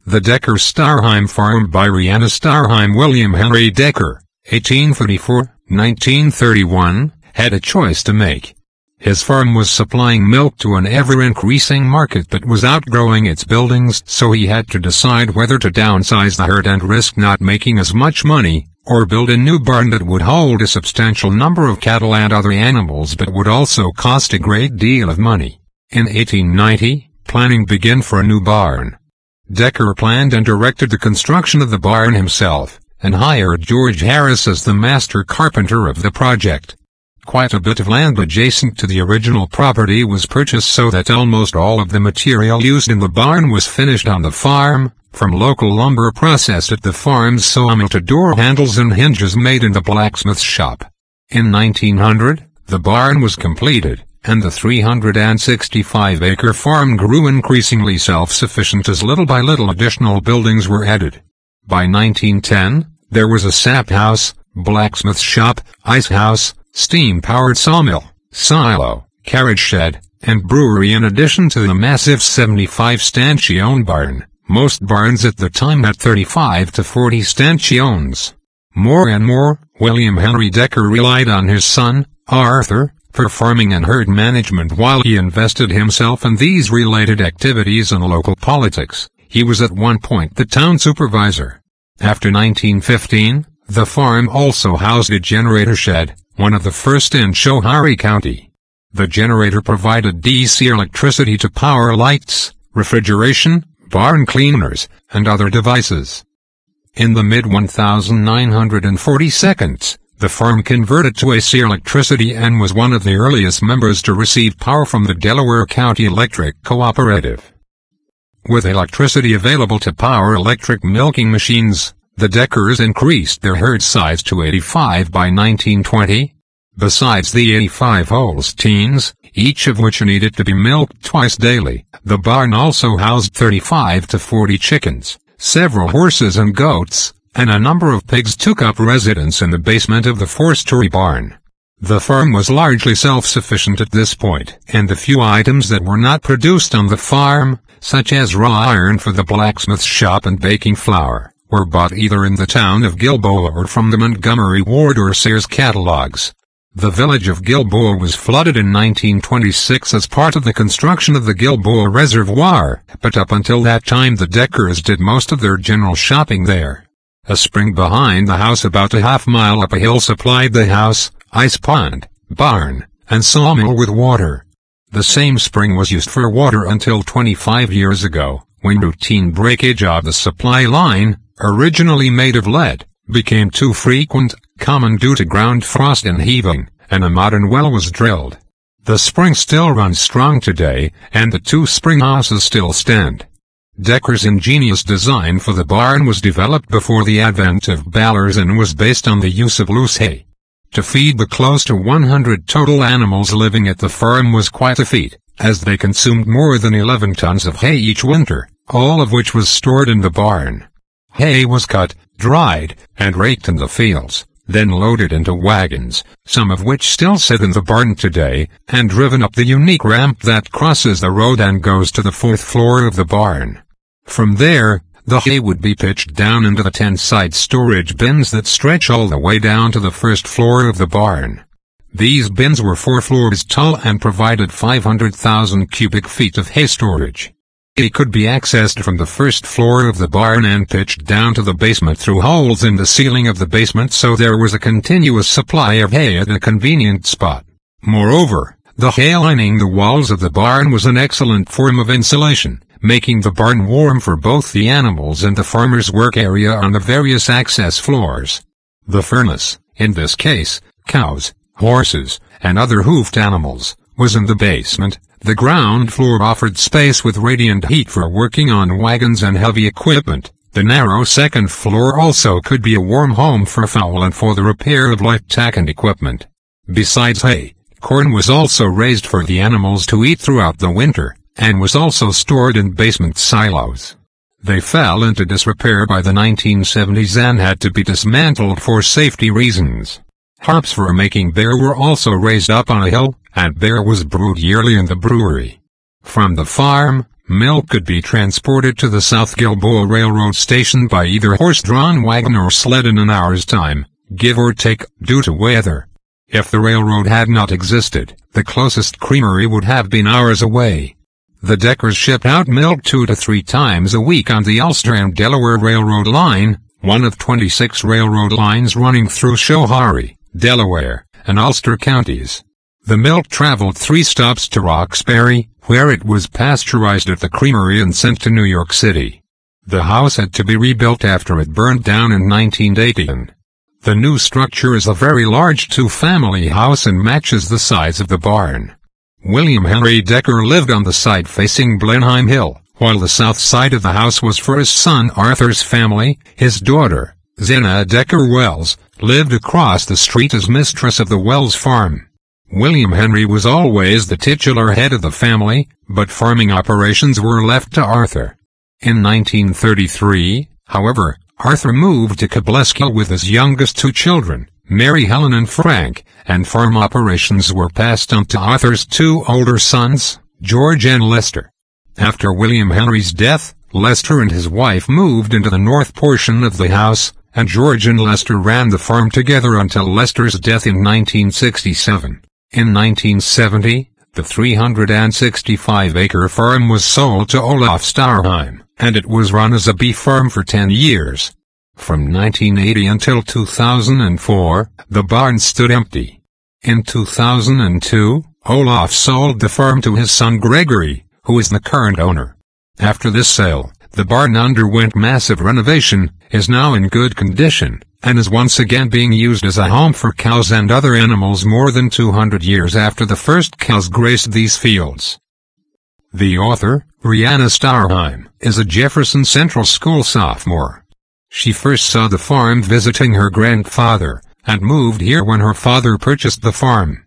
The Decker-Starheim farm by Rihanna Starheim. William Henry Decker, 1834–1931, had a choice to make. His farm was supplying milk to an ever-increasing market but was outgrowing its buildings, so he had to decide whether to downsize the herd and risk not making as much money, or build a new barn that would hold a substantial number of cattle and other animals but would also cost a great deal of money. In 1890, planning began for a new barn. Decker planned and directed the construction of the barn himself, and hired George Harris as the master carpenter of the project. Quite a bit of land adjacent to the original property was purchased so that almost all of the material used in the barn was finished on the farm, from local lumber processed at the farm's sawmill to door handles and hinges made in the blacksmith shop. In 1900, the barn was completed, and the 365-acre farm grew increasingly self-sufficient as little by little additional buildings were added. By 1910, there was a sap house, blacksmith shop, ice house, steam-powered sawmill, silo, carriage shed, and brewery in addition to the massive 75-stanchion barn. Most barns at the time had 35 to 40 stanchions. More and more, William Henry Decker relied on his son, Arthur, for farming and herd management while he invested himself in these related activities and local politics. He was at one point the town supervisor. After 1915, the farm also housed a generator shed, one of the first in Schoharie County. The generator provided DC electricity to power lights, refrigeration, barn cleaners, and other devices. In the mid-1942s, the farm converted to AC electricity and was one of the earliest members to receive power from the Delaware County Electric Cooperative. With electricity available to power electric milking machines, the Deckers increased their herd size to 85 by 1920. Besides the 85 Holsteins, each of which needed to be milked twice daily, the barn also housed 35 to 40 chickens, several horses and goats, and a number of pigs took up residence in the basement of the four-story barn. The farm was largely self-sufficient at this point, and the few items that were not produced on the farm, such as raw iron for the blacksmith shop and baking flour, were bought either in the town of Gilboa or from the Montgomery Ward or Sears catalogs. The village of Gilboa was flooded in 1926 as part of the construction of the Gilboa Reservoir, but up until that time the Deckers did most of their general shopping there. A spring behind the house about a half-mile up a hill supplied the house, ice pond, barn, and sawmill with water. The same spring was used for water until 25 years ago, when routine breakage of the supply line, originally made of lead, became too frequent, common due to ground frost and heaving, and a modern well was drilled. The spring still runs strong today, and the two spring houses still stand. Decker's ingenious design for the barn was developed before the advent of balers and was based on the use of loose hay. To feed the close to 100 total animals living at the farm was quite a feat, as they consumed more than 11 tons of hay each winter, all of which was stored in the barn. Hay was cut, dried, and raked in the fields, then loaded into wagons, some of which still sit in the barn today, and driven up the unique ramp that crosses the road and goes to the fourth floor of the barn. From there, the hay would be pitched down into the 10-side storage bins that stretch all the way down to the first floor of the barn. These bins were 4 floors tall and provided 500,000 cubic feet of hay storage. It could be accessed from the first floor of the barn and pitched down to the basement through holes in the ceiling of the basement, so there was a continuous supply of hay at a convenient spot. Moreover, the hay lining the walls of the barn was an excellent form of insulation, making the barn warm for both the animals and the farmer's work area on the various access floors. The furnace, in this case, cows, horses, and other hoofed animals, was in the basement. The ground floor offered space with radiant heat for working on wagons and heavy equipment. The narrow second floor also could be a warm home for fowl and for the repair of light tack and equipment. Besides hay, corn was also raised for the animals to eat throughout the winter, and was also stored in basement silos. They fell into disrepair by the 1970s and had to be dismantled for safety reasons. Hops for making beer were also raised up on a hill, and beer was brewed yearly in the brewery. From the farm, Milk could be transported to the South Gilboa Railroad station by either horse-drawn wagon or sled in an hour's time, give or take, due to weather. If the railroad had not existed, the closest creamery would have been hours away. The Deckers shipped out milk 2 to 3 times a week on the Ulster and Delaware Railroad line, one of 26 railroad lines running through Schoharie, Delaware, and Ulster counties. The milk traveled 3 stops to Roxbury, where it was pasteurized at the creamery and sent to New York City. The house had to be rebuilt after it burned down in 1918. The new structure is a very large 2-family house and matches the size of the barn. William Henry Decker lived on the side facing Blenheim Hill, while the south side of the house was for his son Arthur's family. His daughter, Zina Decker Wells, lived across the street as mistress of the Wells farm. William Henry was always the titular head of the family, but farming operations were left to Arthur. In 1933, however, Arthur moved to Kobleskill with his youngest 2 children, Mary Helen and Frank, and farm operations were passed on to Arthur's 2 older sons, George and Lester. After William Henry's death, Lester and his wife moved into the north portion of the house, and George and Lester ran the farm together until Lester's death in 1967. In 1970, the 365-acre farm was sold to Olaf Starheim, and it was run as a beef farm for 10 years. From 1980 until 2004, the barn stood empty. In 2002, Olaf sold the farm to his son Gregory, who is the current owner. After this sale, the barn underwent massive renovation, is now in good condition, and is once again being used as a home for cows and other animals more than 200 years after the first cows graced these fields. The author, Rihanna Starheim, is a Jefferson Central School sophomore. She first saw the farm visiting her grandfather, and moved here when her father purchased the farm.